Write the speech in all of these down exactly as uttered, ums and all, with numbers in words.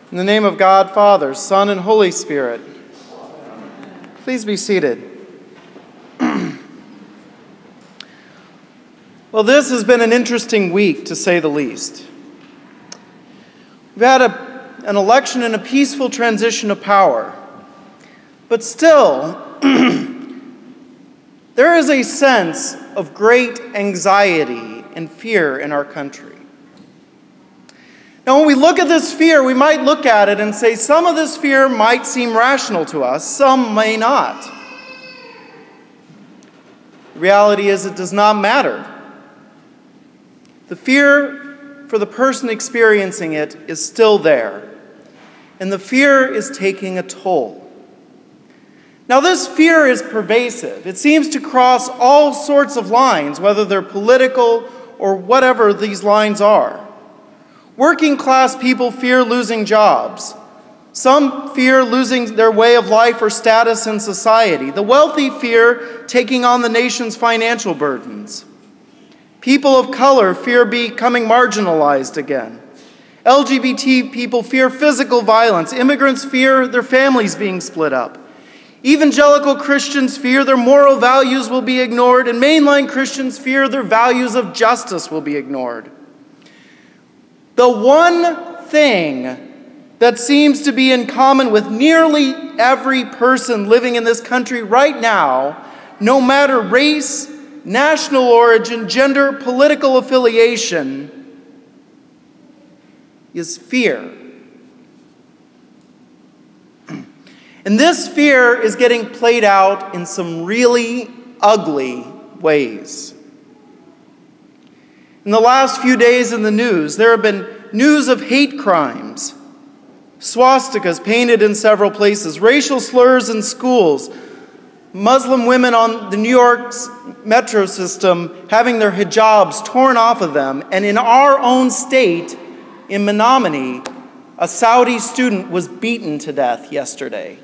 In the name of God, Father, Son, and Holy Spirit. Please be seated. Well, this has been an interesting week, to say the least. We've had a, an election and a peaceful transition of power. But still, there is a sense of great anxiety and fear in our country. Now, when we look at this fear, we might look at it and say some of this fear might seem rational to us, some may not. The reality is it does not matter. The fear for the person experiencing it is still there, and the fear is taking a toll. Now, this fear is pervasive. It seems to cross all sorts of lines, whether they're political or whatever these lines are. Working class people fear losing jobs. Some fear losing their way of life or status in society. The wealthy fear taking on the nation's financial burdens. People of color fear becoming marginalized again. L G B T people fear physical violence. Immigrants fear their families being split up. Evangelical Christians fear their moral values will be ignored, and mainline Christians fear their values of justice will be ignored. The one thing that seems to be in common with nearly every person living in this country right now, no matter race, national origin, gender, political affiliation, is fear. And this fear is getting played out in some really ugly ways. In the last few days in the news, there have been news of hate crimes, swastikas painted in several places, racial slurs in schools, Muslim women on the New York's metro system having their hijabs torn off of them, and in our own state, in Menominee, a Saudi student was beaten to death yesterday.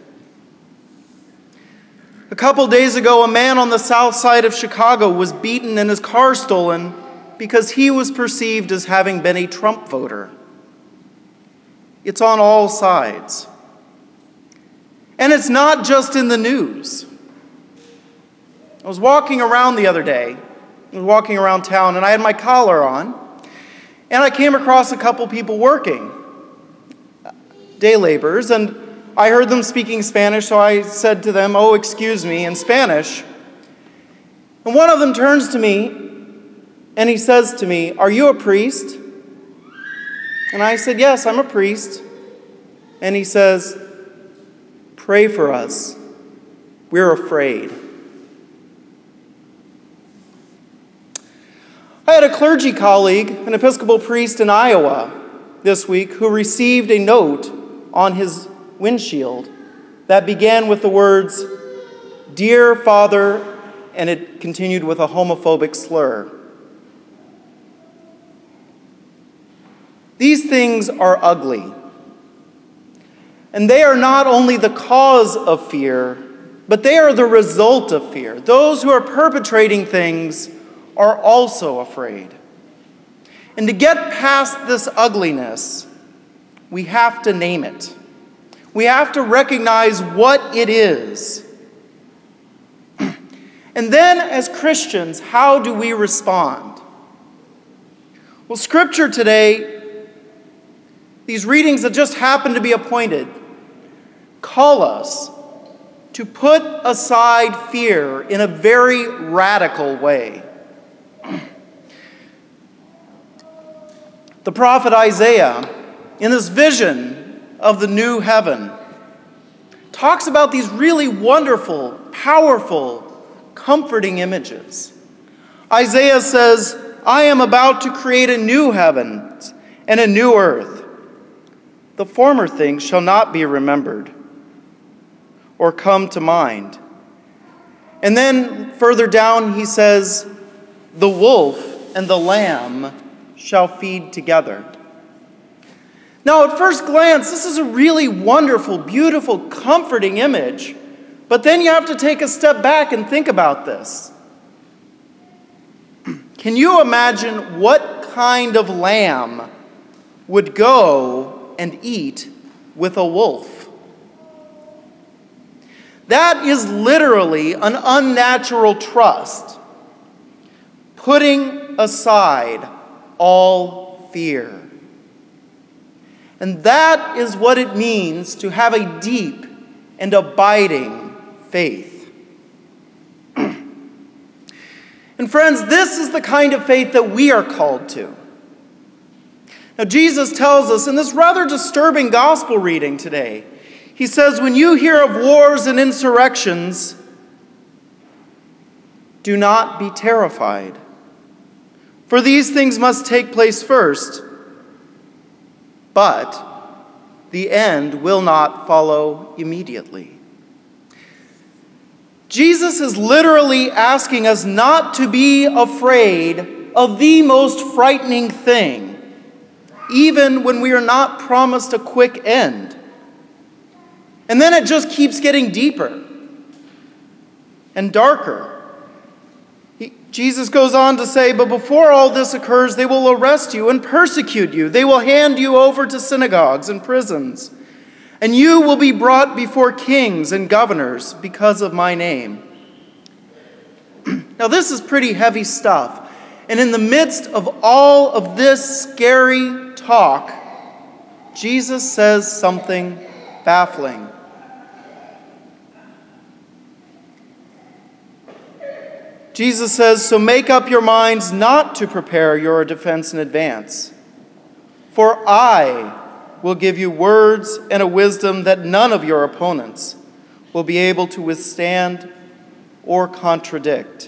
A couple days ago, a man on the south side of Chicago was beaten and his car stolen because he was perceived as having been a Trump voter. It's on all sides. And it's not just in the news. I was walking around the other day, I was walking around town, and I had my collar on, and I came across a couple people working, day laborers, and I heard them speaking Spanish, so I said to them, "Oh, excuse me," in Spanish. And one of them turns to me, and he says to me, "Are you a priest?" And I said, "Yes, I'm a priest." And he says, "Pray for us. We're afraid." I had a clergy colleague, an Episcopal priest in Iowa this week, who received a note on his windshield that began with the words, "Dear Father," and it continued with a homophobic slur. These things are ugly. And they are not only the cause of fear, but they are the result of fear. Those who are perpetrating things are also afraid. And to get past this ugliness, we have to name it. We have to recognize what it is. And then, as Christians, how do we respond? Well, Scripture today, these readings that just happen to be appointed, call us to put aside fear in a very radical way. The prophet Isaiah, in this vision of the new heaven, talks about these really wonderful, powerful, comforting images. Isaiah says, "I am about to create a new heaven and a new earth. The former things shall not be remembered or come to mind." And then further down he says, "The wolf and the lamb shall feed together." Now, at first glance, this is a really wonderful, beautiful, comforting image. But then you have to take a step back and think about this. Can you imagine what kind of lamb would go and eat with a wolf. That is literally an unnatural trust, putting aside all fear. And that is what it means to have a deep and abiding faith. And friends, this is the kind of faith that we are called to. Now, Jesus tells us in this rather disturbing gospel reading today, he says, when you hear of wars and insurrections, do not be terrified. For these things must take place first, but the end will not follow immediately. Jesus is literally asking us not to be afraid of the most frightening thing, even when we are not promised a quick end. And then it just keeps getting deeper and darker. He, Jesus goes on to say, but before all this occurs, they will arrest you and persecute you. They will hand you over to synagogues and prisons. And you will be brought before kings and governors because of my name. Now, this is pretty heavy stuff. And in the midst of all of this scary talk, Jesus says something baffling. Jesus says, so make up your minds not to prepare your defense in advance. For I will give you words and a wisdom that none of your opponents will be able to withstand or contradict.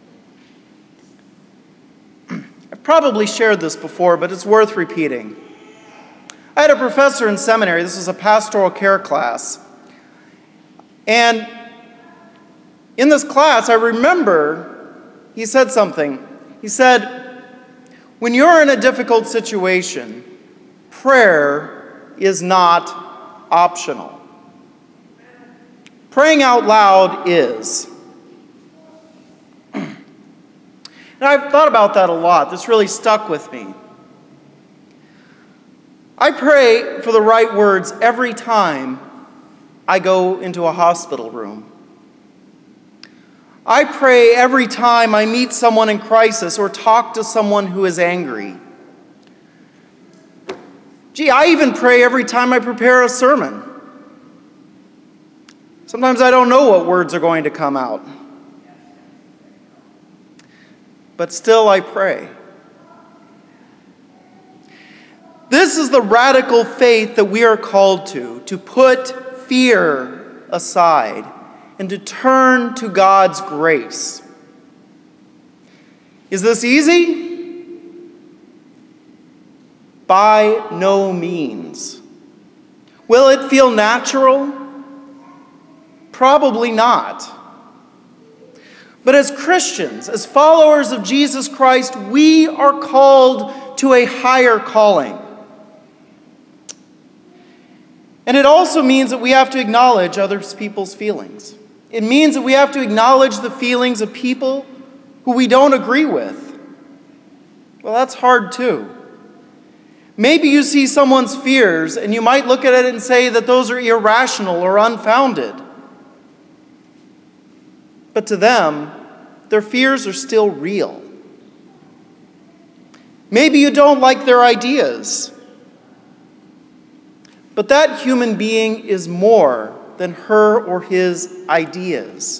I've probably shared this before, but it's worth repeating. I had a professor in seminary. This was a pastoral care class. And in this class, I remember he said something. He said, when you're in a difficult situation, prayer is not optional. Praying out loud is. And I've thought about that a lot. This really stuck with me. I pray for the right words every time I go into a hospital room. I pray every time I meet someone in crisis or talk to someone who is angry. Gee, I even pray every time I prepare a sermon. Sometimes I don't know what words are going to come out. But still I pray. This is the radical faith that we are called to, to put fear aside and to turn to God's grace. Is this easy? By no means. Will it feel natural? Probably not. But as Christians, as followers of Jesus Christ, we are called to a higher calling. And it also means that we have to acknowledge other people's feelings. It means that we have to acknowledge the feelings of people who we don't agree with. Well, that's hard too. Maybe you see someone's fears and you might look at it and say that those are irrational or unfounded. But to them, their fears are still real. Maybe you don't like their ideas. But that human being is more than her or his ideas.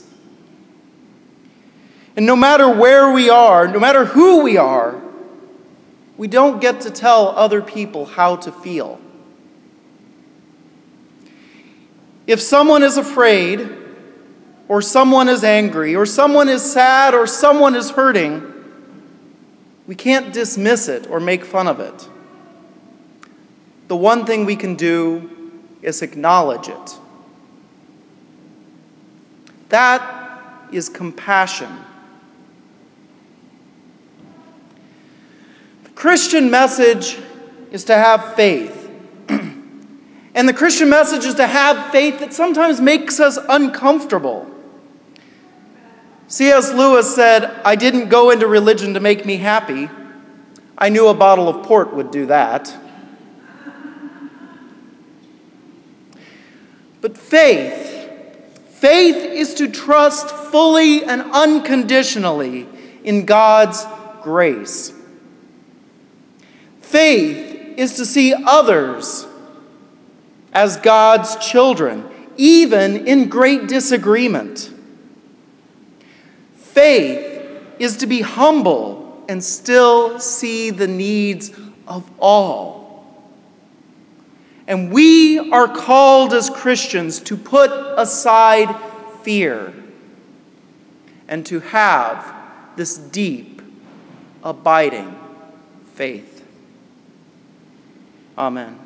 And no matter where we are, no matter who we are, we don't get to tell other people how to feel. If someone is afraid, or someone is angry, or someone is sad, or someone is hurting, we can't dismiss it or make fun of it. The one thing we can do is acknowledge it. That is compassion. The Christian message is to have faith. And the Christian message is to have faith that sometimes makes us uncomfortable. C S Lewis said, "I didn't go into religion to make me happy. I knew a bottle of port would do that." But faith, faith is to trust fully and unconditionally in God's grace. Faith is to see others as God's children, even in great disagreement. Faith is to be humble and still see the needs of all. And we are called as Christians to put aside fear and to have this deep, abiding faith. Amen.